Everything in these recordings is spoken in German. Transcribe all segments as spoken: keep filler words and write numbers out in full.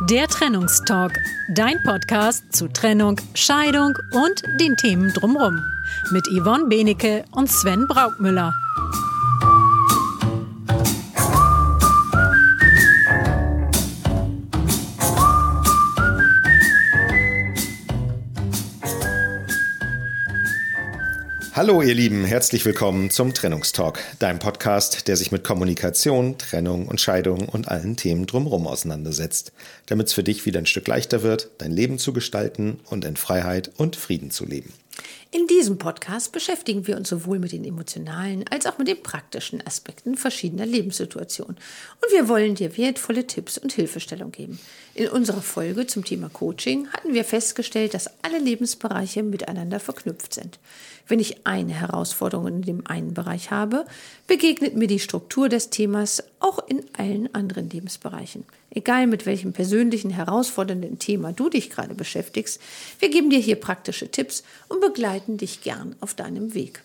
Der Trennungstalk, dein Podcast zu Trennung, Scheidung und den Themen drumherum. Mit Yvonne Benecke und Sven Braukmüller. Hallo ihr Lieben, herzlich willkommen zum Trennungstalk, deinem Podcast, der sich mit Kommunikation, Trennung und Scheidung und allen Themen drumherum auseinandersetzt, damit es für dich wieder ein Stück leichter wird, dein Leben zu gestalten und in Freiheit und Frieden zu leben. In diesem Podcast beschäftigen wir uns sowohl mit den emotionalen als auch mit den praktischen Aspekten verschiedener Lebenssituationen. Und wir wollen dir wertvolle Tipps und Hilfestellung geben. In unserer Folge zum Thema Coaching hatten wir festgestellt, dass alle Lebensbereiche miteinander verknüpft sind. Wenn ich eine Herausforderung in dem einen Bereich habe, begegnet mir die Struktur des Themas auch in allen anderen Lebensbereichen. Egal mit welchem persönlichen, herausfordernden Thema du dich gerade beschäftigst, wir geben dir hier praktische Tipps und begleiten dich gern auf deinem Weg.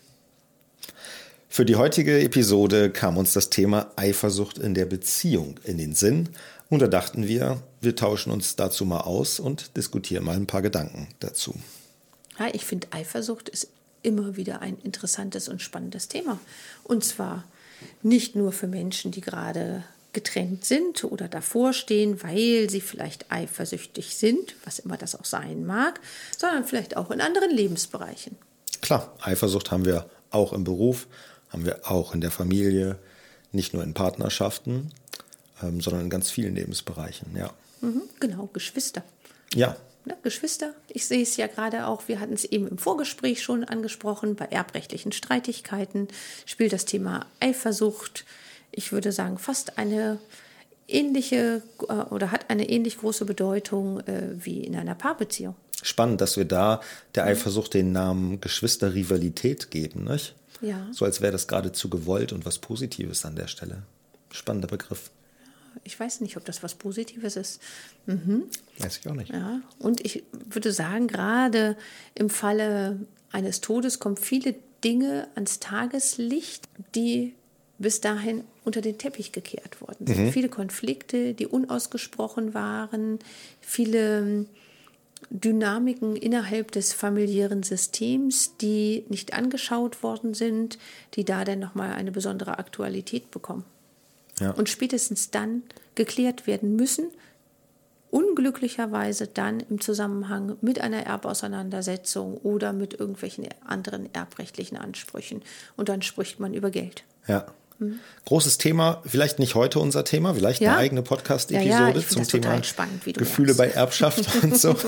Für die heutige Episode kam uns das Thema Eifersucht in der Beziehung in den Sinn und da dachten wir, wir tauschen uns dazu mal aus und diskutieren mal ein paar Gedanken dazu. Ja, ich finde, Eifersucht ist immer wieder ein interessantes und spannendes Thema. Und zwar nicht nur für Menschen, die gerade getrennt sind oder davor stehen, weil sie vielleicht eifersüchtig sind, was immer das auch sein mag, sondern vielleicht auch in anderen Lebensbereichen. Klar, Eifersucht haben wir auch im Beruf, haben wir auch in der Familie, nicht nur in Partnerschaften, ähm, sondern in ganz vielen Lebensbereichen, ja. Mhm, genau, Geschwister. Ja. Ja, Geschwister, ich sehe es ja gerade auch, wir hatten es eben im Vorgespräch schon angesprochen, bei erbrechtlichen Streitigkeiten spielt das Thema Eifersucht, ich würde sagen, fast eine ähnliche äh, oder hat eine ähnlich große Bedeutung äh, wie in einer Paarbeziehung. Spannend, dass wir da der Eifersucht den Namen Geschwisterrivalität geben, nicht? Ja. So als wäre das geradezu gewollt und was Positives an der Stelle. Spannender Begriff. Ich weiß nicht, ob das was Positives ist. Mhm. Weiß ich auch nicht. Ja, und ich würde sagen, gerade im Falle eines Todes kommen viele Dinge ans Tageslicht, die bis dahin unter den Teppich gekehrt worden sind. Mhm. Viele Konflikte, die unausgesprochen waren, viele Dynamiken innerhalb des familiären Systems, die nicht angeschaut worden sind, die da dann nochmal eine besondere Aktualität bekommen. Ja. Und spätestens dann geklärt werden müssen, unglücklicherweise dann im Zusammenhang mit einer Erbauseinandersetzung oder mit irgendwelchen anderen erbrechtlichen Ansprüchen. Und dann spricht man über Geld. Ja. Hm. Großes Thema, vielleicht nicht heute unser Thema, vielleicht ja? eine eigene Podcast-Episode ja, ja, zum Thema spannend, Gefühle merkst. bei Erbschaft und so.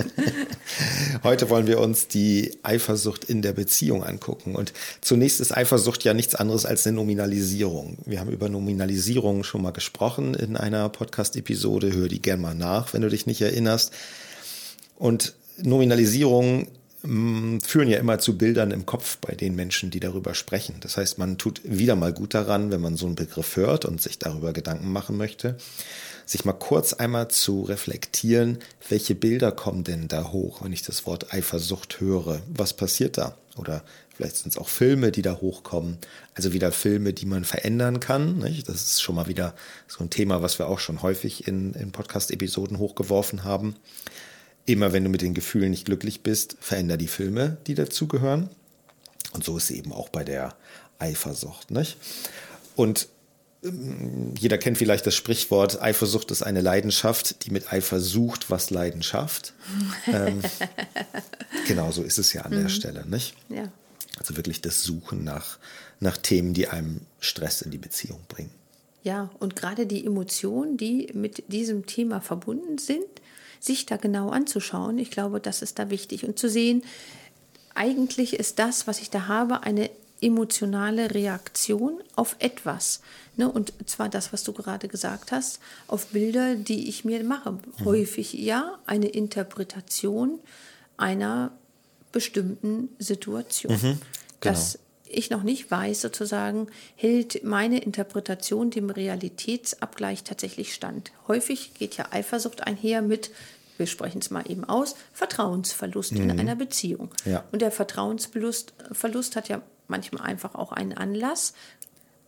Heute wollen wir uns die Eifersucht in der Beziehung angucken. Und zunächst ist Eifersucht ja nichts anderes als eine Nominalisierung. Wir haben über Nominalisierung schon mal gesprochen in einer Podcast-Episode. Hör die gerne mal nach, wenn du dich nicht erinnerst. Und Nominalisierung führen ja immer zu Bildern im Kopf bei den Menschen, die darüber sprechen. Das heißt, man tut wieder mal gut daran, wenn man so einen Begriff hört und sich darüber Gedanken machen möchte, sich mal kurz einmal zu reflektieren, welche Bilder kommen denn da hoch, wenn ich das Wort Eifersucht höre? Was passiert da? Oder vielleicht sind es auch Filme, die da hochkommen. Also wieder Filme, die man verändern kann. Nicht? Das ist schon mal wieder so ein Thema, was wir auch schon häufig in, in Podcast-Episoden hochgeworfen haben. Immer wenn du mit den Gefühlen nicht glücklich bist, veränder die Filme, die dazugehören. Und so ist es eben auch bei der Eifersucht, nicht? Und ähm, jeder kennt vielleicht das Sprichwort, Eifersucht ist eine Leidenschaft, die mit Eifer sucht, was Leidenschaft. ähm, genau so ist es ja an mhm. der Stelle, nicht? Ja. Also wirklich das Suchen nach, nach Themen, die einem Stress in die Beziehung bringen. Ja, und gerade die Emotionen, die mit diesem Thema verbunden sind, sich da genau anzuschauen. Ich glaube, das ist da wichtig. Und zu sehen, eigentlich ist das, was ich da habe, eine emotionale Reaktion auf etwas. Ne? Und zwar das, was du gerade gesagt hast, auf Bilder, die ich mir mache. Mhm. Häufig ja eine Interpretation einer bestimmten Situation. Mhm, genau. Dass ich noch nicht weiß, sozusagen, hält meine Interpretation dem Realitätsabgleich tatsächlich stand. Häufig geht ja Eifersucht einher mit, wir sprechen es mal eben aus, Vertrauensverlust mhm. in einer Beziehung. Ja. Und der Vertrauensverlust Verlust hat ja manchmal einfach auch einen Anlass,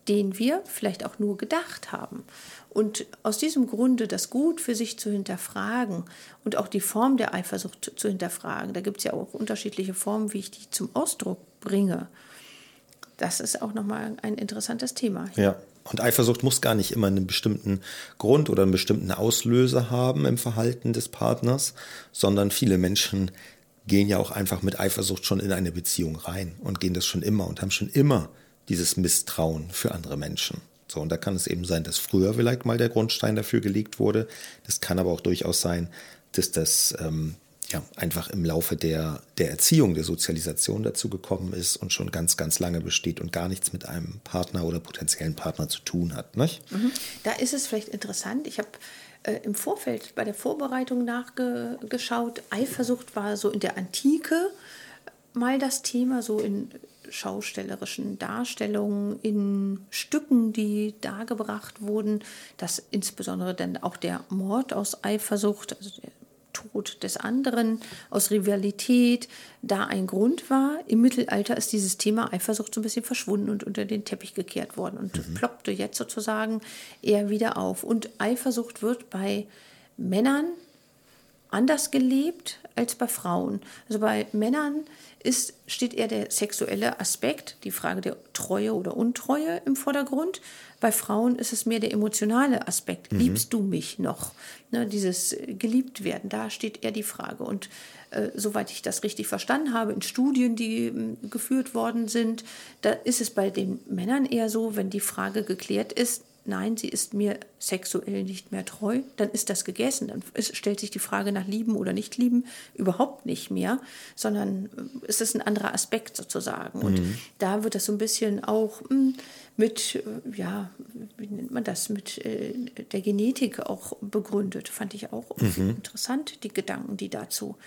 den wir vielleicht auch nur gedacht haben. Und aus diesem Grunde das gut für sich zu hinterfragen und auch die Form der Eifersucht zu hinterfragen, da gibt es ja auch unterschiedliche Formen, wie ich die zum Ausdruck bringe, das ist auch nochmal ein interessantes Thema. Ja, und Eifersucht muss gar nicht immer einen bestimmten Grund oder einen bestimmten Auslöser haben im Verhalten des Partners, sondern viele Menschen gehen ja auch einfach mit Eifersucht schon in eine Beziehung rein und gehen das schon immer und haben schon immer dieses Misstrauen für andere Menschen. So, und da kann es eben sein, dass früher vielleicht mal der Grundstein dafür gelegt wurde. Das kann aber auch durchaus sein, dass das ähm, ja einfach im Laufe der, der Erziehung, der Sozialisation dazu gekommen ist und schon ganz, ganz lange besteht und gar nichts mit einem Partner oder potenziellen Partner zu tun hat. Nicht? Mhm. Da ist es vielleicht interessant. Ich habe äh, im Vorfeld bei der Vorbereitung nachgeschaut. Eifersucht war so in der Antike mal das Thema, so in schaustellerischen Darstellungen, in Stücken, die dargebracht wurden, dass insbesondere dann auch der Mord aus Eifersucht, also der Tod des anderen aus Rivalität, da ein Grund war. Im Mittelalter ist dieses Thema Eifersucht so ein bisschen verschwunden und unter den Teppich gekehrt worden und mhm. ploppte jetzt sozusagen eher wieder auf. Und Eifersucht wird bei Männern anders gelebt als bei Frauen. Also bei Männern ist, steht eher der sexuelle Aspekt, die Frage der Treue oder Untreue im Vordergrund. Bei Frauen ist es mehr der emotionale Aspekt. Mhm. Liebst du mich noch? Ne, dieses geliebt werden, da steht eher die Frage. Und äh, soweit ich das richtig verstanden habe, in Studien, die äh, geführt worden sind, da ist es bei den Männern eher so, wenn die Frage geklärt ist, nein, sie ist mir sexuell nicht mehr treu, dann ist das gegessen. Dann ist, stellt sich die Frage nach Lieben oder Nicht-Lieben überhaupt nicht mehr, sondern es ist ein anderer Aspekt sozusagen. Und mhm. da wird das so ein bisschen auch mh, mit, ja, wie nennt man das, mit äh, der Genetik auch begründet. Fand ich auch mhm. interessant, die Gedanken, die dazu,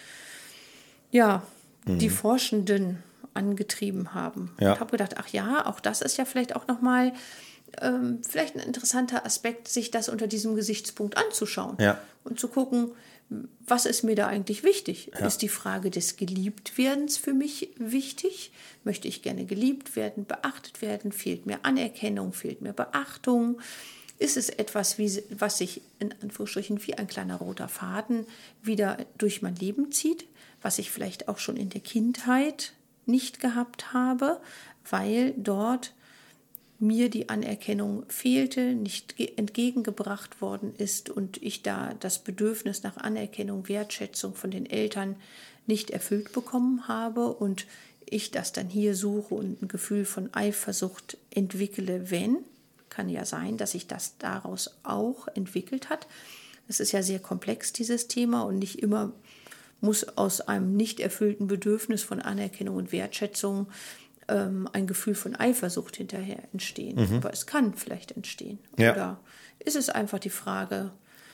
ja, mhm. die Forschenden angetrieben haben. Ja. Ich habe gedacht, ach ja, auch das ist ja vielleicht auch nochmal Ähm, vielleicht ein interessanter Aspekt, sich das unter diesem Gesichtspunkt anzuschauen ja. und zu gucken, was ist mir da eigentlich wichtig? Ja. Ist die Frage des Geliebtwerdens für mich wichtig? Möchte ich gerne geliebt werden, beachtet werden? Fehlt mir Anerkennung, fehlt mir Beachtung? Ist es etwas, wie, was sich in Anführungsstrichen wie ein kleiner roter Faden wieder durch mein Leben zieht, was ich vielleicht auch schon in der Kindheit nicht gehabt habe, weil dort mir die Anerkennung fehlte, nicht entgegengebracht worden ist und ich da das Bedürfnis nach Anerkennung, Wertschätzung von den Eltern nicht erfüllt bekommen habe und ich das dann hier suche und ein Gefühl von Eifersucht entwickle, wenn, kann ja sein, dass sich das daraus auch entwickelt hat. Es ist ja sehr komplex, dieses Thema, und nicht immer muss aus einem nicht erfüllten Bedürfnis von Anerkennung und Wertschätzung ein Gefühl von Eifersucht hinterher entstehen. Mhm. Aber es kann vielleicht entstehen. Ja. Oder ist es einfach die Frage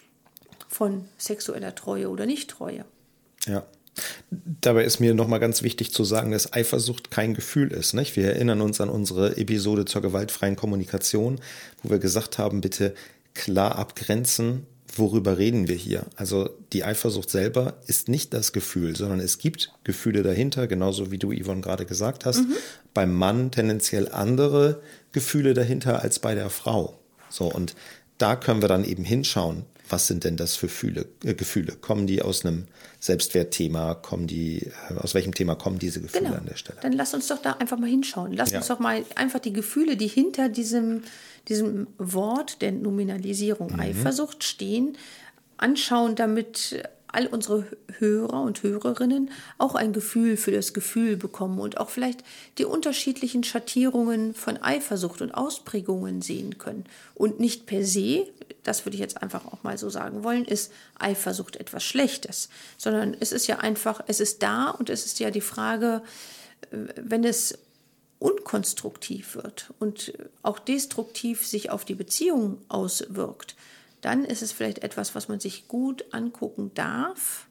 von sexueller Treue oder Nicht-Treue? Ja. Dabei ist mir nochmal ganz wichtig zu sagen, dass Eifersucht kein Gefühl ist. Nicht? Wir erinnern uns an unsere Episode zur gewaltfreien Kommunikation, wo wir gesagt haben, bitte klar abgrenzen, worüber reden wir hier? Also die Eifersucht selber ist nicht das Gefühl, sondern es gibt Gefühle dahinter, genauso wie du, Yvonne, gerade gesagt hast. Mhm. Beim Mann tendenziell andere Gefühle dahinter als bei der Frau. So, und da können wir dann eben hinschauen, was sind denn das für Fühle, äh, Gefühle? Kommen die aus einem Selbstwertthema? Kommen die, äh, aus welchem Thema kommen diese Gefühle genau. an der Stelle? Dann lass uns doch da einfach mal hinschauen. Lass ja. uns doch mal einfach die Gefühle, die hinter diesem, diesem Wort der Nominalisierung mhm. Eifersucht stehen, anschauen, damit all unsere Hörer und Hörerinnen auch ein Gefühl für das Gefühl bekommen und auch vielleicht die unterschiedlichen Schattierungen von Eifersucht und Ausprägungen sehen können. Und nicht per se, das würde ich jetzt einfach auch mal so sagen wollen, ist Eifersucht etwas Schlechtes, sondern es ist ja einfach, es ist da und es ist ja die Frage, wenn es unkonstruktiv wird und auch destruktiv sich auf die Beziehung auswirkt, dann ist es vielleicht etwas, was man sich gut angucken darf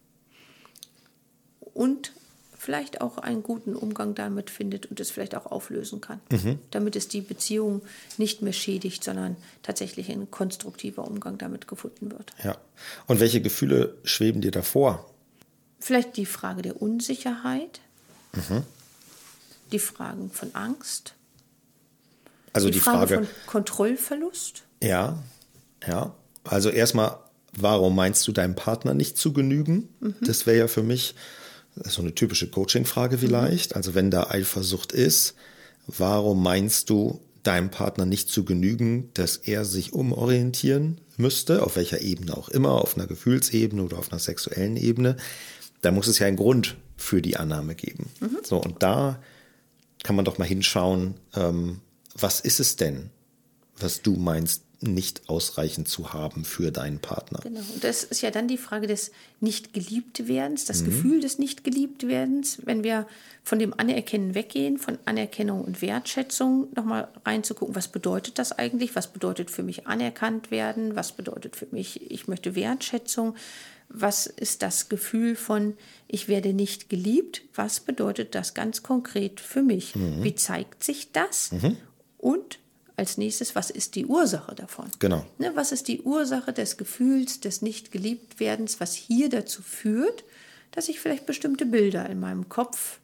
und vielleicht auch einen guten Umgang damit findet und es vielleicht auch auflösen kann, mhm. damit es die Beziehung nicht mehr schädigt, sondern tatsächlich ein konstruktiver Umgang damit gefunden wird. Ja. Und welche Gefühle schweben dir davor? Vielleicht die Frage der Unsicherheit, mhm. die Fragen von Angst. Also die, die Frage, Frage von Kontrollverlust? Ja, ja. Also erstmal, warum meinst du deinem Partner nicht zu genügen? Mhm. Das wäre ja für mich so eine typische Coaching-Frage vielleicht. Mhm. Also wenn da Eifersucht ist, warum meinst du deinem Partner nicht zu genügen, dass er sich umorientieren müsste, auf welcher Ebene auch immer, auf einer Gefühlsebene oder auf einer sexuellen Ebene? Da muss es ja einen Grund für die Annahme geben. Mhm. So, und da kann man doch mal hinschauen, ähm, was ist es denn, was du meinst, nicht ausreichend zu haben für deinen Partner. Genau. Und das ist ja dann die Frage des Nicht-Geliebt-Werdens, das mhm. Gefühl des Nicht-Geliebt-Werdens. Wenn wir von dem Anerkennen weggehen, von Anerkennung und Wertschätzung, nochmal reinzugucken, was bedeutet das eigentlich? Was bedeutet für mich anerkannt werden? Was bedeutet für mich, ich möchte Wertschätzung? Was ist das Gefühl von, ich werde nicht geliebt? Was bedeutet das ganz konkret für mich? Mhm. Wie zeigt sich das? Mhm. Und als nächstes, was ist die Ursache davon? Genau. Ne, was ist die Ursache des Gefühls des Nicht-Geliebt-Werdens, was hier dazu führt, dass ich vielleicht bestimmte Bilder in meinem Kopf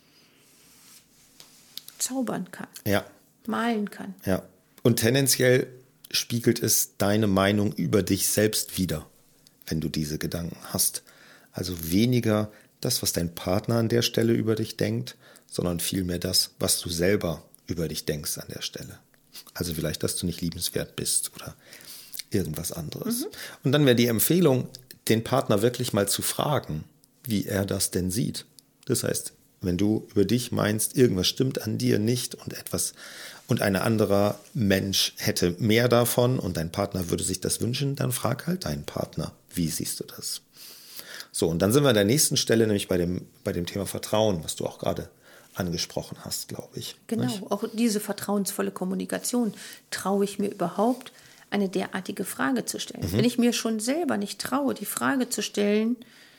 zaubern kann, ja. malen kann. Ja. Und tendenziell spiegelt es deine Meinung über dich selbst wider, wenn du diese Gedanken hast. Also weniger das, was dein Partner an der Stelle über dich denkt, sondern vielmehr das, was du selber über dich denkst an der Stelle. Also vielleicht, dass du nicht liebenswert bist oder irgendwas anderes. Mhm. Und dann wäre die Empfehlung, den Partner wirklich mal zu fragen, wie er das denn sieht. Das heißt, wenn du über dich meinst, irgendwas stimmt an dir nicht und etwas und ein anderer Mensch hätte mehr davon und dein Partner würde sich das wünschen, dann frag halt deinen Partner, wie siehst du das? So, und dann sind wir an der nächsten Stelle, nämlich bei dem, bei dem Thema Vertrauen, was du auch gerade angesprochen hast, glaube ich. Genau, nicht? Auch diese vertrauensvolle Kommunikation. Traue ich mir überhaupt, eine derartige Frage zu stellen? Mhm. Wenn ich mir schon selber nicht traue, die Frage zu stellen,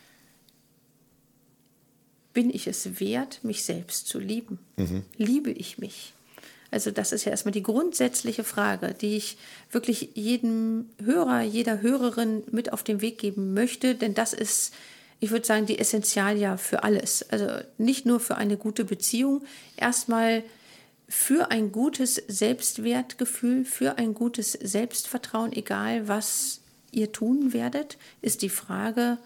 bin ich es wert, mich selbst zu lieben? Mhm. Liebe ich mich? Also das ist ja erstmal die grundsätzliche Frage, die ich wirklich jedem Hörer, jeder Hörerin mit auf den Weg geben möchte, denn das ist, ich würde sagen, die Essentialia für alles. Also nicht nur für eine gute Beziehung, erstmal für ein gutes Selbstwertgefühl, für ein gutes Selbstvertrauen, egal was ihr tun werdet, ist die Frage,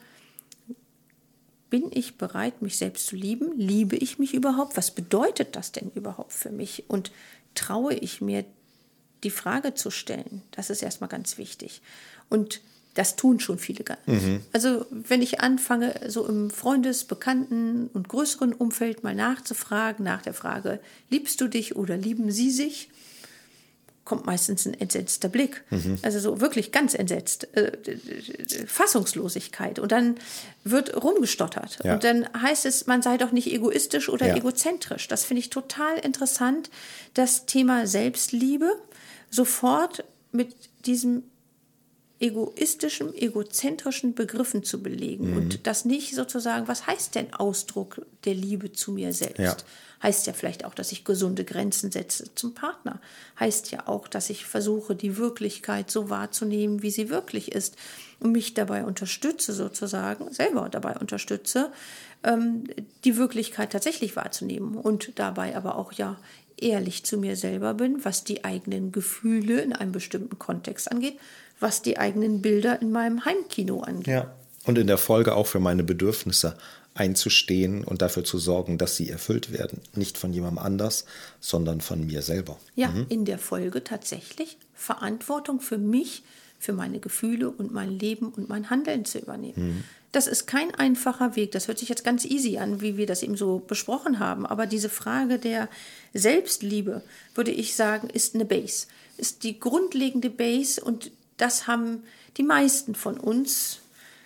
bin ich bereit, mich selbst zu lieben? Liebe ich mich überhaupt? Was bedeutet das denn überhaupt für mich? Und traue ich mir, die Frage zu stellen? Das ist erstmal ganz wichtig. Und das tun schon viele gar nicht. Mhm. Also wenn ich anfange, so im Freundes-, Bekannten- und größeren Umfeld mal nachzufragen, nach der Frage, liebst du dich oder lieben sie sich, kommt meistens ein entsetzter Blick. Mhm. Also so wirklich ganz entsetzt. Äh, Fassungslosigkeit. Und dann wird rumgestottert. Ja. Und dann heißt es, man sei doch nicht egoistisch oder ja. egozentrisch. Das finde ich total interessant. Das Thema Selbstliebe sofort mit diesem egoistischen, egozentrischen Begriffen zu belegen. Mhm. Und das nicht sozusagen, was heißt denn Ausdruck der Liebe zu mir selbst? Ja. Heißt ja vielleicht auch, dass ich gesunde Grenzen setze zum Partner. Heißt ja auch, dass ich versuche, die Wirklichkeit so wahrzunehmen, wie sie wirklich ist. Und mich dabei unterstütze sozusagen, selber dabei unterstütze, ähm, die Wirklichkeit tatsächlich wahrzunehmen. Und dabei aber auch ja ehrlich zu mir selber bin, was die eigenen Gefühle in einem bestimmten Kontext angeht, was die eigenen Bilder in meinem Heimkino angeht. Ja, und in der Folge auch für meine Bedürfnisse einzustehen und dafür zu sorgen, dass sie erfüllt werden. Nicht von jemandem anders, sondern von mir selber. Ja, mhm. in der Folge tatsächlich Verantwortung für mich, für meine Gefühle und mein Leben und mein Handeln zu übernehmen. Mhm. Das ist kein einfacher Weg. Das hört sich jetzt ganz easy an, wie wir das eben so besprochen haben. Aber diese Frage der Selbstliebe, würde ich sagen, ist eine Base. Ist die grundlegende Base und das haben die meisten von uns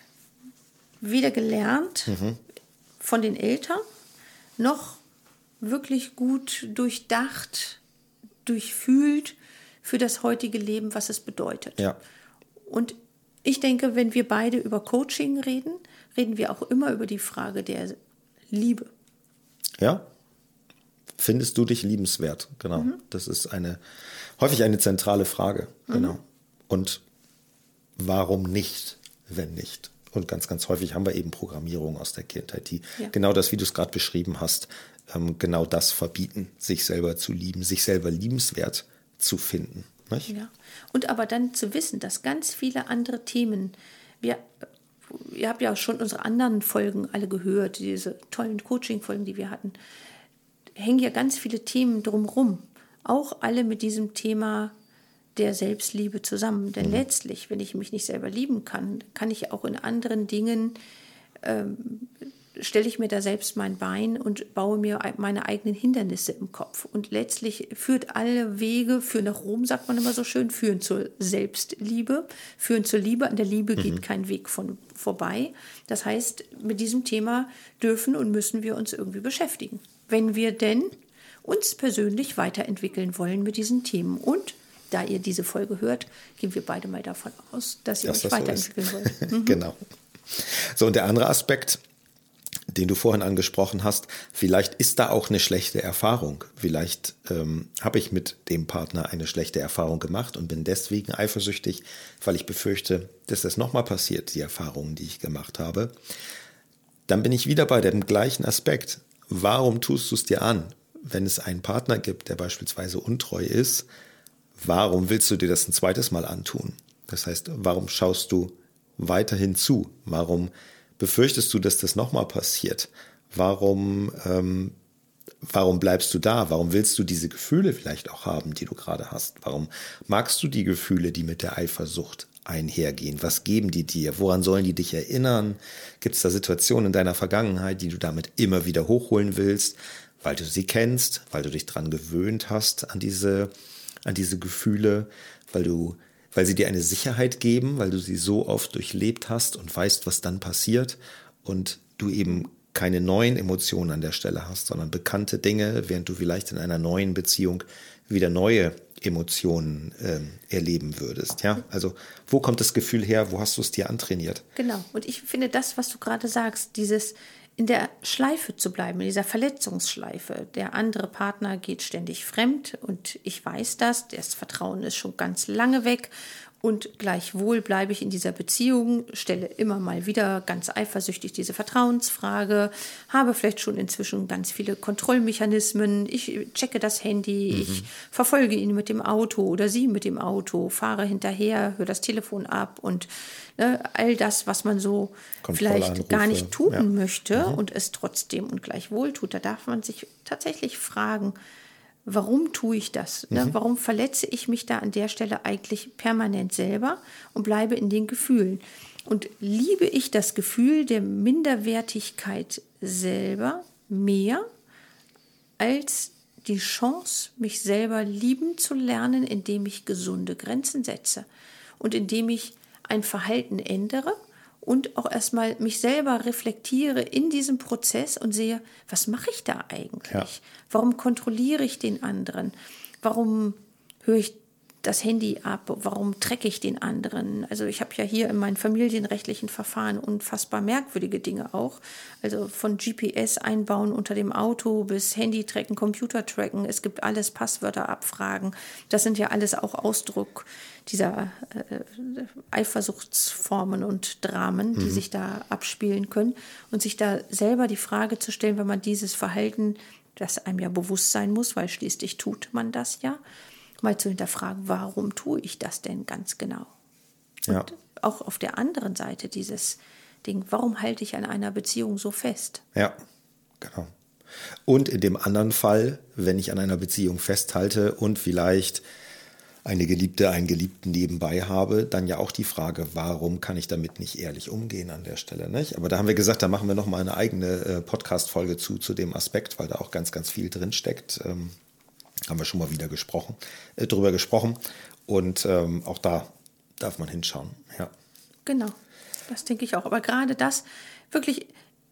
weder gelernt mhm. von den Eltern, noch wirklich gut durchdacht, durchfühlt für das heutige Leben, was es bedeutet. Ja. Und ich denke, wenn wir beide über Coaching reden, reden wir auch immer über die Frage der Liebe. Ja. Findest du dich liebenswert? Genau. Mhm. Das ist eine häufig eine zentrale Frage. Genau. Mhm. Und warum nicht, wenn nicht? Und ganz, ganz häufig haben wir eben Programmierungen aus der Kindheit, die ja. genau das, wie du es gerade beschrieben hast, ähm, genau das verbieten, sich selber zu lieben, sich selber liebenswert zu finden. Nicht? Ja. Und aber dann zu wissen, dass ganz viele andere Themen, wir, ihr habt ja auch schon unsere anderen Folgen alle gehört, diese tollen Coaching-Folgen, die wir hatten, hängen ja ganz viele Themen drumherum, auch alle mit diesem Thema der Selbstliebe zusammen. Denn mhm. letztlich, wenn ich mich nicht selber lieben kann, kann ich auch in anderen Dingen, ähm, stelle ich mir da selbst mein Bein und baue mir meine eigenen Hindernisse im Kopf. Und letztlich führt alle Wege, führen nach Rom, sagt man immer so schön, führen zur Selbstliebe, führen zur Liebe. An der Liebe mhm. geht kein Weg von, vorbei. Das heißt, mit diesem Thema dürfen und müssen wir uns irgendwie beschäftigen, wenn wir denn uns persönlich weiterentwickeln wollen mit diesen Themen. Und da ihr diese Folge hört, gehen wir beide mal davon aus, dass ihr dass euch weiterentwickeln so wollt. Mhm. Genau. So, und der andere Aspekt, den du vorhin angesprochen hast, vielleicht ist da auch eine schlechte Erfahrung. Vielleicht ähm, habe ich mit dem Partner eine schlechte Erfahrung gemacht und bin deswegen eifersüchtig, weil ich befürchte, dass das nochmal passiert, die Erfahrungen, die ich gemacht habe. Dann bin ich wieder bei dem gleichen Aspekt. Warum tust du es dir an? Wenn es einen Partner gibt, der beispielsweise untreu ist, warum willst du dir das ein zweites Mal antun? Das heißt, warum schaust du weiterhin zu? Warum befürchtest du, dass das nochmal passiert? Warum, ähm, warum bleibst du da? Warum willst du diese Gefühle vielleicht auch haben, die du gerade hast? Warum magst du die Gefühle, die mit der Eifersucht einhergehen? Was geben die dir? Woran sollen die dich erinnern? Gibt es da Situationen in deiner Vergangenheit, die du damit immer wieder hochholen willst, weil du sie kennst, weil du dich dran gewöhnt hast an diese, an diese Gefühle, weil du weil sie dir eine Sicherheit geben, weil du sie so oft durchlebt hast und weißt, was dann passiert und du eben keine neuen Emotionen an der Stelle hast, sondern bekannte Dinge, während du vielleicht in einer neuen Beziehung wieder neue Emotionen äh, erleben würdest. Ja, also wo kommt das Gefühl her? Wo hast du es dir antrainiert? Genau. Und ich finde das, was du gerade sagst, dieses in der Schleife zu bleiben, in dieser Verletzungsschleife. Der andere Partner geht ständig fremd und ich weiß das, das Vertrauen ist schon ganz lange weg und gleichwohl bleibe ich in dieser Beziehung, stelle immer mal wieder ganz eifersüchtig diese Vertrauensfrage, habe vielleicht schon inzwischen ganz viele Kontrollmechanismen, ich checke das Handy, mhm. ich verfolge ihn mit dem Auto oder sie mit dem Auto, fahre hinterher, höre das Telefon ab und ne, all das, was man so vielleicht gar nicht tun ja. möchte mhm. und es trotzdem und gleichwohl tut, da darf man sich tatsächlich fragen, warum tue ich das? Ne? Mhm. Warum verletze ich mich da an der Stelle eigentlich permanent selber und bleibe in den Gefühlen? Und liebe ich das Gefühl der Minderwertigkeit selber mehr als die Chance, mich selber lieben zu lernen, indem ich gesunde Grenzen setze und indem ich ein Verhalten ändere und auch erstmal mich selber reflektiere in diesem Prozess und sehe, was mache ich da eigentlich? Ja. Warum kontrolliere ich den anderen? Warum höre ich das Handy ab? Warum trecke ich den anderen? Also ich habe ja hier in meinen familienrechtlichen Verfahren unfassbar merkwürdige Dinge auch. Also von G P S einbauen unter dem Auto bis Handy tracken, Computer tracken. Es gibt alles, Passwörter abfragen. Das sind ja alles auch Ausdruck dieser äh, Eifersuchtsformen und Dramen, die mhm. sich da abspielen können. Und sich da selber die Frage zu stellen, wenn man dieses Verhalten, das einem ja bewusst sein muss, weil schließlich tut man das ja, mal zu hinterfragen, warum tue ich das denn ganz genau? Und ja. auch auf der anderen Seite dieses Ding, warum halte ich an einer Beziehung so fest? Ja, genau. Und in dem anderen Fall, wenn ich an einer Beziehung festhalte und vielleicht eine Geliebte, einen Geliebten nebenbei habe, dann ja auch die Frage, warum kann ich damit nicht ehrlich umgehen an der Stelle, nicht? Aber da haben wir gesagt, da machen wir nochmal eine eigene äh, Podcast-Folge zu, zu dem Aspekt, weil da auch ganz, ganz viel drinsteckt. Ähm, haben wir schon mal wieder gesprochen, äh, drüber gesprochen. Und ähm, auch da darf man hinschauen. Ja. Genau, das denke ich auch. Aber gerade das wirklich,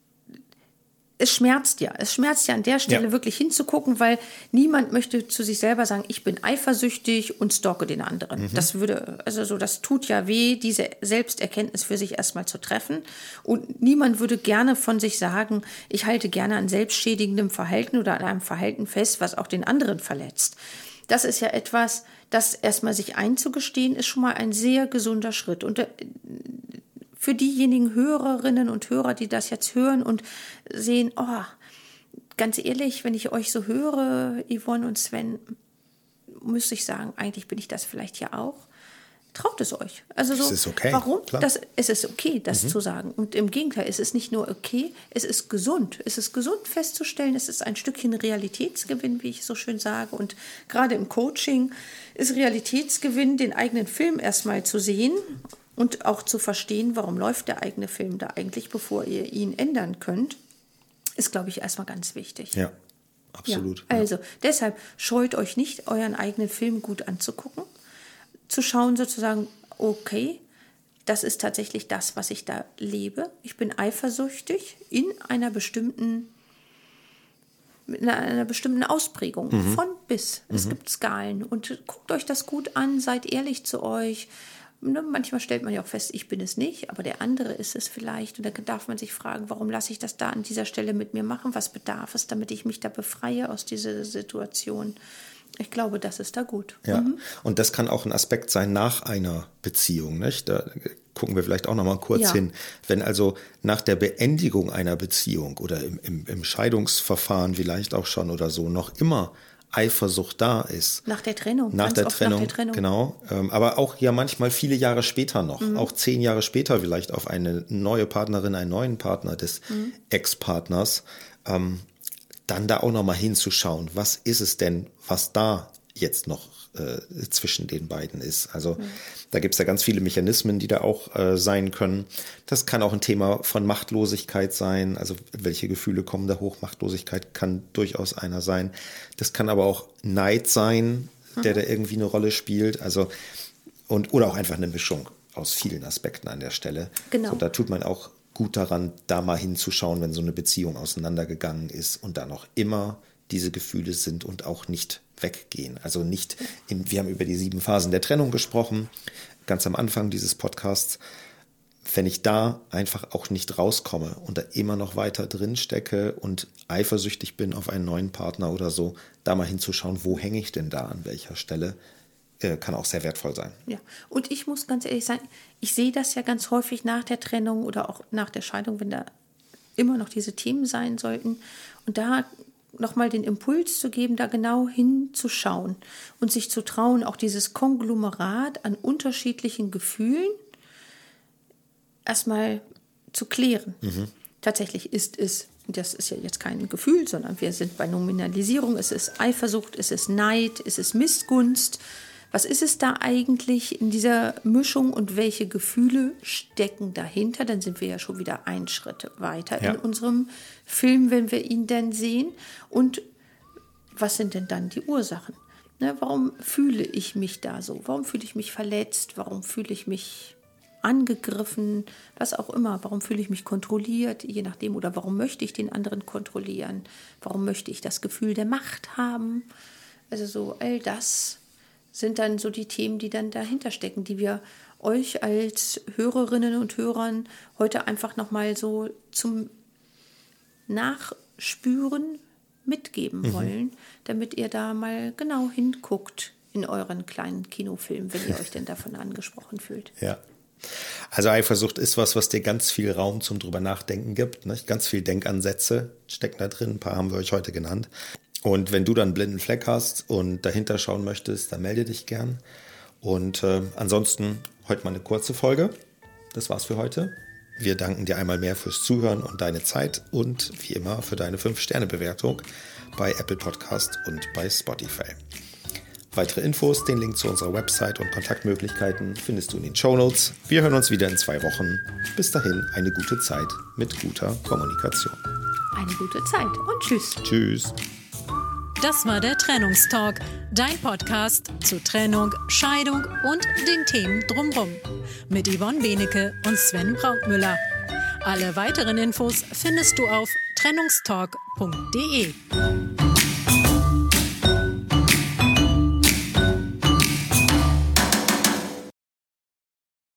es schmerzt ja. Es schmerzt ja an der Stelle ja. wirklich hinzugucken, weil niemand möchte zu sich selber sagen, ich bin eifersüchtig und stalke den anderen. Mhm. Das würde, also so, das tut ja weh, diese Selbsterkenntnis für sich erstmal zu treffen. Und niemand würde gerne von sich sagen, ich halte gerne an selbstschädigendem Verhalten oder an einem Verhalten fest, was auch den anderen verletzt. Das ist ja etwas, das erstmal sich einzugestehen, ist schon mal ein sehr gesunder Schritt. Und für diejenigen Hörerinnen und Hörer, die das jetzt hören und sehen, oh, ganz ehrlich, wenn ich euch so höre, Yvonne und Sven, muss ich sagen, eigentlich bin ich das vielleicht ja auch. Traut es euch. Also so, es ist okay. Warum? Das, es ist okay, das mhm. zu sagen. Und im Gegenteil, es ist nicht nur okay, es ist gesund. Es ist gesund festzustellen, es ist ein Stückchen Realitätsgewinn, wie ich so schön sage. Und gerade im Coaching ist Realitätsgewinn, den eigenen Film erstmal zu sehen und auch zu verstehen, warum läuft der eigene Film da eigentlich, bevor ihr ihn ändern könnt, ist, glaube ich, erstmal ganz wichtig. Ja, absolut. Ja, also, ja. deshalb scheut euch nicht, euren eigenen Film gut anzugucken, zu schauen sozusagen, okay, das ist tatsächlich das, was ich da lebe. Ich bin eifersüchtig in einer bestimmten, in einer bestimmten Ausprägung, mhm. von bis. Es mhm. gibt Skalen und guckt euch das gut an, seid ehrlich zu euch. Manchmal stellt man ja auch fest, ich bin es nicht, aber der andere ist es vielleicht. Und da darf man sich fragen, warum lasse ich das da an dieser Stelle mit mir machen? Was bedarf es, damit ich mich da befreie aus dieser Situation? Ich glaube, das ist da gut. Ja, mhm. und das kann auch ein Aspekt sein nach einer Beziehung, nicht? Da gucken wir vielleicht auch noch mal kurz ja. hin. Wenn also nach der Beendigung einer Beziehung oder im, im, im Scheidungsverfahren vielleicht auch schon oder so noch immer Eifersucht da ist. Nach der Trennung. Nach, der Trennung, nach der Trennung, genau. Ähm, aber auch ja manchmal viele Jahre später noch, mhm. auch zehn Jahre später vielleicht auf eine neue Partnerin, einen neuen Partner des mhm. Ex-Partners, ähm, dann da auch noch mal hinzuschauen, was ist es denn, was da jetzt noch äh, zwischen den beiden ist. Also mhm. da gibt es ja ganz viele Mechanismen, die da auch äh, sein können. Das kann auch ein Thema von Machtlosigkeit sein. Also welche Gefühle kommen da hoch? Machtlosigkeit kann durchaus einer sein. Das kann aber auch Neid sein, der mhm. da irgendwie eine Rolle spielt. Also und oder auch einfach eine Mischung aus vielen Aspekten an der Stelle. Genau. So, da tut man auch gut daran, da mal hinzuschauen, wenn so eine Beziehung auseinandergegangen ist und da noch immer diese Gefühle sind und auch nicht weggehen. Also nicht, in, wir haben über die sieben Phasen der Trennung gesprochen, ganz am Anfang dieses Podcasts. Wenn ich da einfach auch nicht rauskomme und da immer noch weiter drin stecke und eifersüchtig bin auf einen neuen Partner oder so, da mal hinzuschauen, wo hänge ich denn da, an welcher Stelle, kann auch sehr wertvoll sein. Ja, und ich muss ganz ehrlich sagen, ich sehe das ja ganz häufig nach der Trennung oder auch nach der Scheidung, wenn da immer noch diese Themen sein sollten. Und da nochmal den Impuls zu geben, da genau hinzuschauen und sich zu trauen, auch dieses Konglomerat an unterschiedlichen Gefühlen erstmal zu klären. Mhm. Tatsächlich ist es, das ist ja jetzt kein Gefühl, sondern wir sind bei Nominalisierung, es ist Eifersucht, es ist Neid, es ist Missgunst. Was ist es da eigentlich in dieser Mischung und welche Gefühle stecken dahinter? Dann sind wir ja schon wieder einen Schritt weiter ja. in unserem Film, wenn wir ihn denn sehen. Und was sind denn dann die Ursachen? Ne, warum fühle ich mich da so? Warum fühle ich mich verletzt? Warum fühle ich mich angegriffen? Was auch immer. Warum fühle ich mich kontrolliert? Je nachdem. Oder warum möchte ich den anderen kontrollieren? Warum möchte ich das Gefühl der Macht haben? Also so all das sind dann so die Themen, die dann dahinter stecken, die wir euch als Hörerinnen und Hörern heute einfach nochmal so zum Nachspüren mitgeben mhm. wollen, damit ihr da mal genau hinguckt in euren kleinen Kinofilm, wenn ihr euch denn davon angesprochen fühlt. Ja. Also Eifersucht ist was, was dir ganz viel Raum zum drüber nachdenken gibt. Ne? Ganz viel Denkansätze stecken da drin, ein paar haben wir euch heute genannt. Und wenn du dann einen blinden Fleck hast und dahinter schauen möchtest, dann melde dich gern. Und äh, ansonsten heute mal eine kurze Folge. Das war's für heute. Wir danken dir einmal mehr fürs Zuhören und deine Zeit und wie immer für deine fünf Sterne Bewertung bei Apple Podcast und bei Spotify. Weitere Infos, den Link zu unserer Website und Kontaktmöglichkeiten findest du in den Shownotes. Wir hören uns wieder in zwei Wochen. Bis dahin eine gute Zeit mit guter Kommunikation. Eine gute Zeit und tschüss. Tschüss. Das war der Trennungstalk, dein Podcast zu Trennung, Scheidung und den Themen drumherum. Mit Yvonne Benecke und Sven Brautmüller. Alle weiteren Infos findest du auf trennungstalk punkt de.